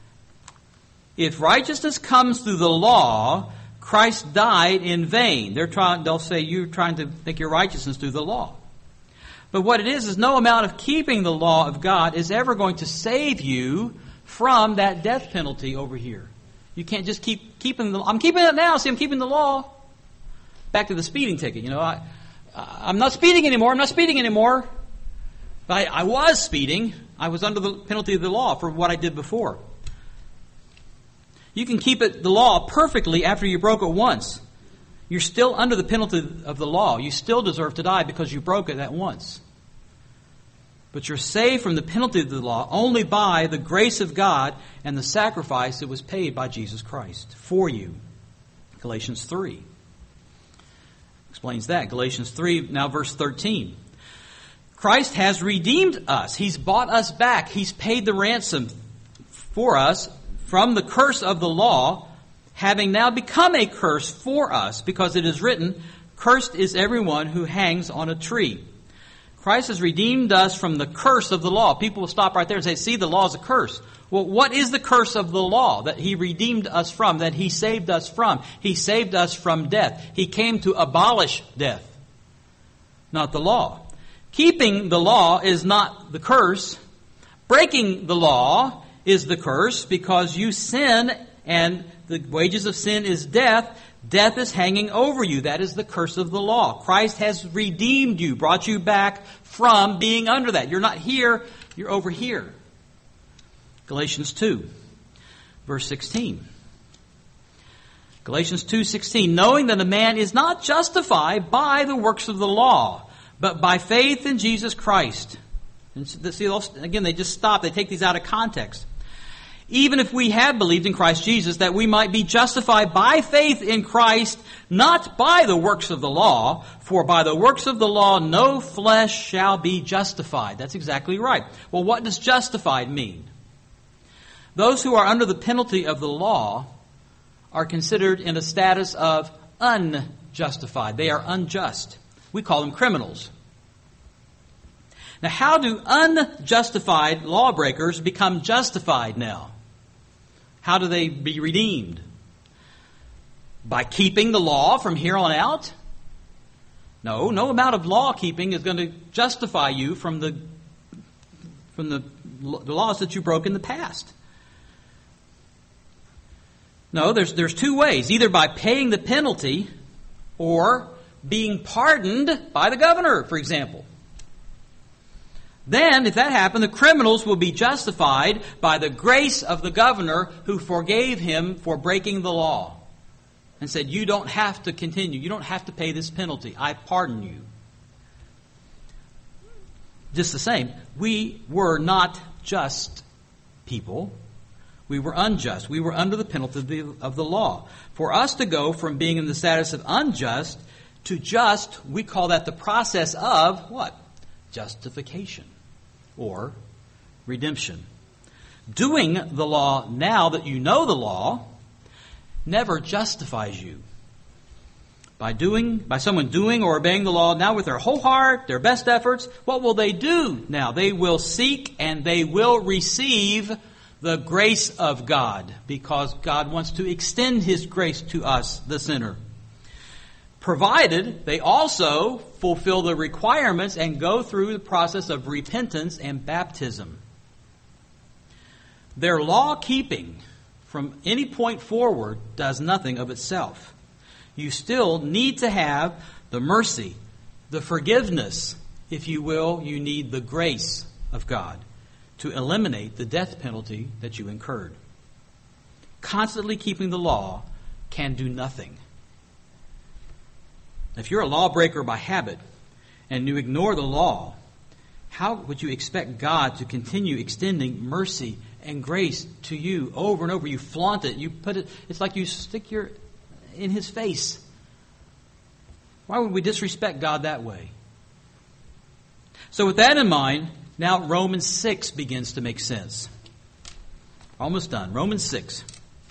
S1: Christ died in vain. They'll say you're trying to make your righteousness through the law. But what it is no amount of keeping the law of God is ever going to save you from that death penalty over here. You can't just keep keeping the law. I'm keeping it now. See, I'm keeping the law. Back to the speeding ticket. I'm not speeding anymore. But I was speeding. I was under the penalty of the law for what I did before. You can keep the law perfectly after you broke it once. You're still under the penalty of the law. You still deserve to die because you broke it that once. But you're saved from the penalty of the law only by the grace of God and the sacrifice that was paid by Jesus Christ for you. Galatians 3 explains that. Galatians 3, now verse 13. Christ has redeemed us. He's bought us back. He's paid the ransom for us from the curse of the law, having now become a curse for us, because it is written, cursed is everyone who hangs on a tree. Christ has redeemed us from the curse of the law. People will stop right there and say, see, the law is a curse. Well, what is the curse of the law that He redeemed us from, that He saved us from? He saved us from death. He came to abolish death, not the law. Keeping the law is not the curse. Breaking the law is the curse, because you sin and the wages of sin is death. Death is hanging over you. That is the curse of the law. Christ has redeemed you, brought you back from being under that. You're not here, you're over here. Galatians 2, verse 16. Galatians 2:16, knowing that a man is not justified by the works of the law, but by faith in Jesus Christ. And see, again, they just stop. They take these out of context. Even if we have believed in Christ Jesus, that we might be justified by faith in Christ, not by the works of the law, for by the works of the law no flesh shall be justified. That's exactly right. Well, what does justified mean? Those who are under the penalty of the law are considered in a status of unjustified. They are unjust. We call them criminals. Now, how do unjustified lawbreakers become justified now? How do they be redeemed? By keeping the law from here on out? No amount of law keeping is going to justify you from the laws that you broke in the past. No, there's two ways. Either by paying the penalty or being pardoned by the governor, for example. Then, if that happened, the criminals will be justified by the grace of the governor who forgave him for breaking the law and said, you don't have to continue. You don't have to pay this penalty. I pardon you. Just the same, we were not just people. We were unjust. We were under the penalty of the law. For us to go from being in the status of unjust to just, we call that the process of what? Justification or redemption. Doing the law now that you know the law never justifies you. By someone doing or obeying the law now with their whole heart, their best efforts, what will they do now? They will seek and they will receive the grace of God, because God wants to extend His grace to us, the sinner. Provided they also fulfill the requirements and go through the process of repentance and baptism. Their law-keeping from any point forward does nothing of itself. You still need to have the mercy, the forgiveness, if you will. You need the grace of God to eliminate the death penalty that you incurred. Constantly keeping the law can do nothing. If you're a lawbreaker by habit and you ignore the law, how would you expect God to continue extending mercy and grace to you over and over? You flaunt it. You put it. It's like you stick in His face. Why would we disrespect God that way? So with that in mind, now Romans 6 begins to make sense. Almost done. Romans 6.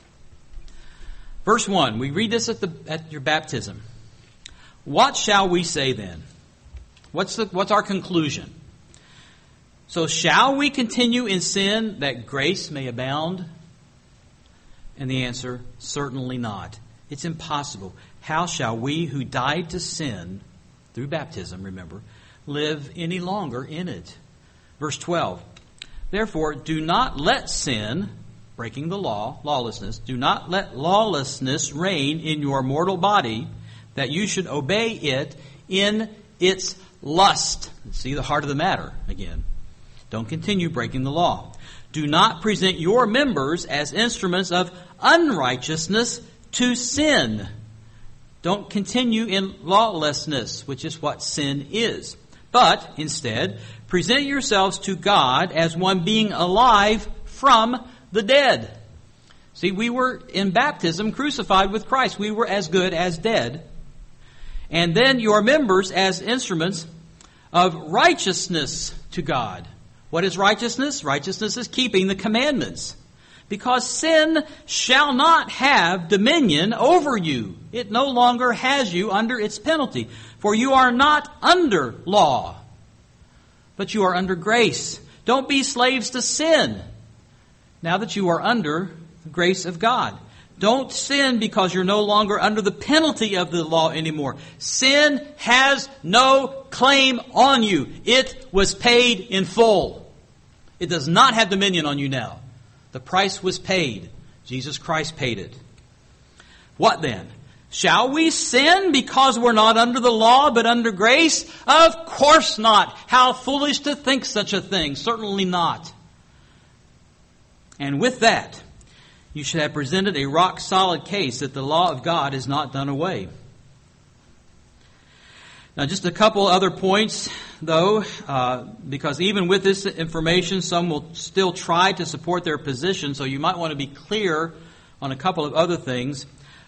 S1: Verse 1. We read this at your baptism. What shall we say then? What's our conclusion? So shall we continue in sin that grace may abound? And the answer, certainly not. It's impossible. How shall we who died to sin through baptism, remember, live any longer in it? Verse 12. Therefore, do not let sin, breaking the law, lawlessness, do not let lawlessness reign in your mortal body, that you should obey it in its lust. See the heart of the matter again. Don't continue breaking the law. Do not present your members as instruments of unrighteousness to sin. Don't continue in lawlessness, which is what sin is. But instead, present yourselves to God as one being alive from the dead. See, we were in baptism crucified with Christ. We were as good as dead. And then your members as instruments of righteousness to God. What is righteousness? Righteousness is keeping the commandments. Because sin shall not have dominion over you. It no longer has you under its penalty. For you are not under law, but you are under grace. Don't be slaves to sin now that you are under the grace of God. Don't sin because you're no longer under the penalty of the law anymore. Sin has no claim on you. It was paid in full. It does not have dominion on you now. The price was paid. Jesus Christ paid it. What then? Shall we sin because we're not under the law but under grace? Of course not. How foolish to think such a thing. Certainly not. And with that, you should have presented a rock-solid case that the law of God is not done away. Now, just a couple other points, though, because even with this information, some will still try to support their position, so you might want to be clear on a couple of other things.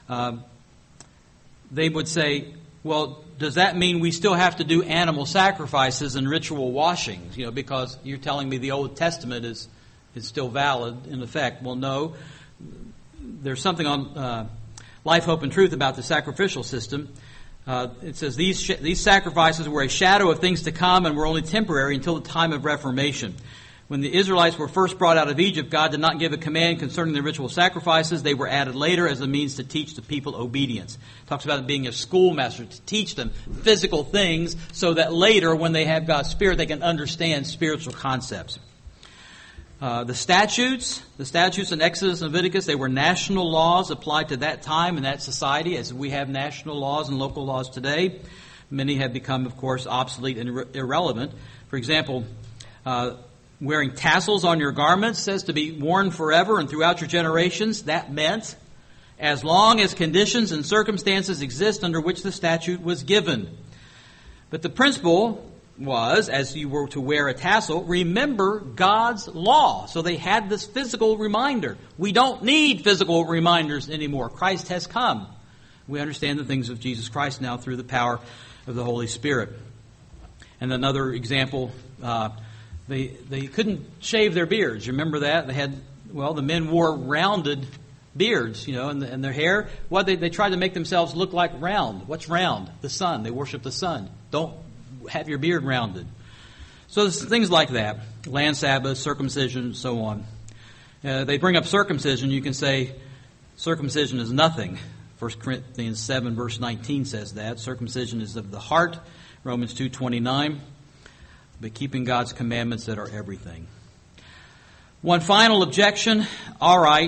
S1: They would say, well, does that mean we still have to do animal sacrifices and ritual washings? Because you're telling me the Old Testament is still valid in effect. Well, no. There's something on Life, Hope, and Truth about the sacrificial system. It says these sacrifices were a shadow of things to come and were only temporary until the time of Reformation. When the Israelites were first brought out of Egypt, God did not give a command concerning the ritual sacrifices. They were added later as a means to teach the people obedience. It talks about it being a schoolmaster to teach them physical things so that later, when they have God's Spirit, they can understand spiritual concepts. The statutes in Exodus and Leviticus, they were national laws applied to that time and that society, as we have national laws and local laws today. Many have become, of course, obsolete and irrelevant. For example, wearing tassels on your garments says to be worn forever and throughout your generations. That meant as long as conditions and circumstances exist under which the statute was given. But the principle was, as you were to wear a tassel, remember God's law. So they had this physical reminder. We don't need physical reminders anymore. Christ has come. We understand the things of Jesus Christ now through the power of the Holy Spirit. And another example, they couldn't shave their beards. You remember that? The men wore rounded beards, and their hair. They tried to make themselves look like round. What's round? The sun. They worship the sun. Don't have your beard rounded. So there's things like that. Land Sabbath, circumcision, and so on. They bring up circumcision. You can say circumcision is nothing. 1 Corinthians 7 verse 19 says that. Circumcision is of the heart. Romans 2:29. But keeping God's commandments that are everything. One final objection. All right,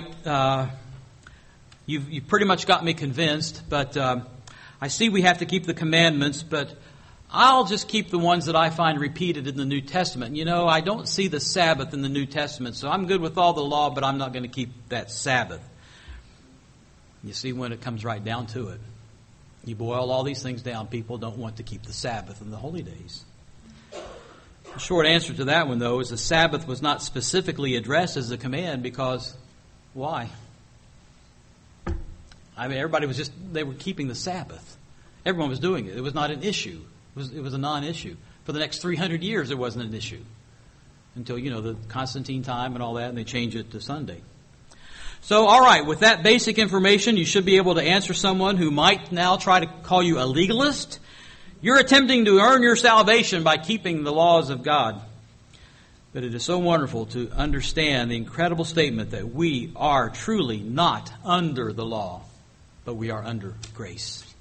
S1: you've pretty much got me convinced, but I see we have to keep the commandments, but I'll just keep the ones that I find repeated in the New Testament. I don't see the Sabbath in the New Testament, so I'm good with all the law, but I'm not going to keep that Sabbath. You see, when it comes right down to it, you boil all these things down, people don't want to keep the Sabbath and the holy days. The short answer to that one, though, is the Sabbath was not specifically addressed as a command because, why? Everybody they were keeping the Sabbath. Everyone was doing it. It was not an issue. It was a non-issue. For the next 300 years, it wasn't an issue. Until, the Constantine time and all that, and they changed it to Sunday. So, all right, with that basic information, you should be able to answer someone who might now try to call you a legalist. You're attempting to earn your salvation by keeping the laws of God. But it is so wonderful to understand the incredible statement that we are truly not under the law, but we are under grace.